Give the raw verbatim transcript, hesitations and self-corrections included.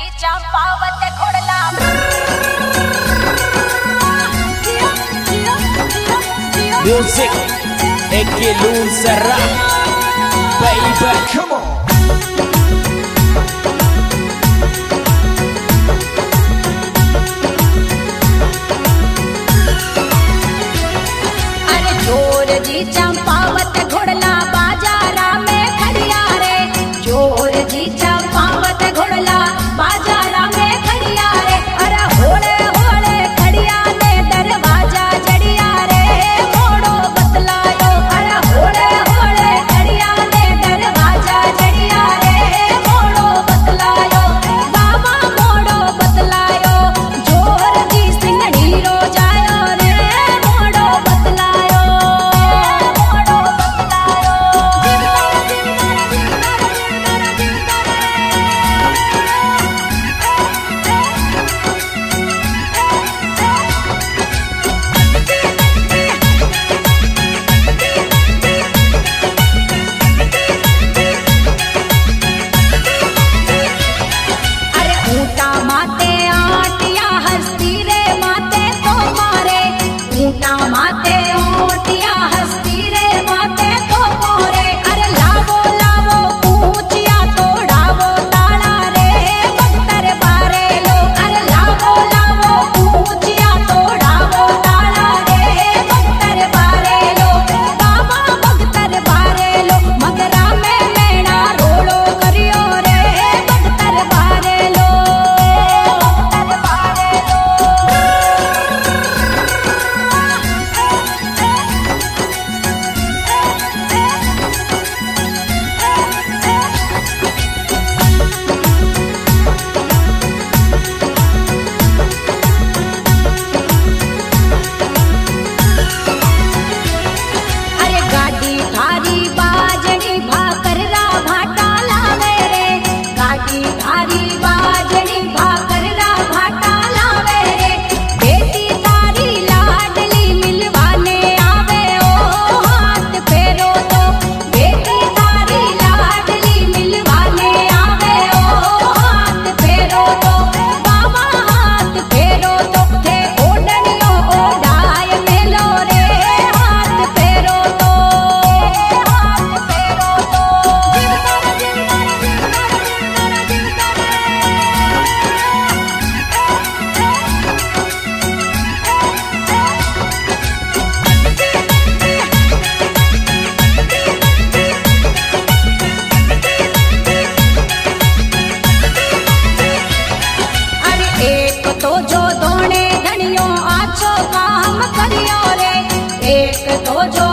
जी Champawat घोड़ला Music, Ekilun Serra, baby, come on. अरे जोर जी चंपावत घोड़ला बाजारा में खड़िया रे, जोर जी चंपावत घोड़ला बाजारा में खड़िया रे। अरे होले होले खड़िया ने दरवाजा जड़िया रे, मोड़ो बतलायो। अरे होले होले खड़िया ने दरवाजा जड़िया रे, मोड़ो बतलायो। बाबा मोड़ो बतलायो, जोर जी सिंगड़ी रो जायो रे, मोड़ो बतलायो, मोड़ो बतलायो। अरे ऊंटा माते आटिया हस्ती रे माते तो मारे, ऊंटा माते ओटिया हस्ती रे माते तो मोरे। अरे लावो लावो पूछिया तोड़ावो ताला रे, बख्तर बारे लो। अरे लावो लावो पूछिया तोड़ावो ताला रे, बख्तर बारे लो। बाबा बख्तर बारे लो, मगरा में मेणा रोड़ो करियो रे, बख्तर बारे लो, बख्तर बारे लो। अरे गाड़ी थारी बाजनी भाकर रा भाटा लावे रे, गाड़ी थारी बाजनी भाकर रा भाटा लावे रे। बेटी तारी लाडली मिलवाने आवे ओ, हाथ फेरो तो बेटी तारी लाडली मिलवाने आवे ओ, हाथ फेरो तो। बाबा हाथ फेरो तो थे ओडनियो ओडाय मेलो रे, हाथ फेरो तो, हाथ फेरो तो। जीवतर जीवतर जीवतर जीवतर अरे एक तो जो दोने धनियो आछो काम करियो रे, एक तो जो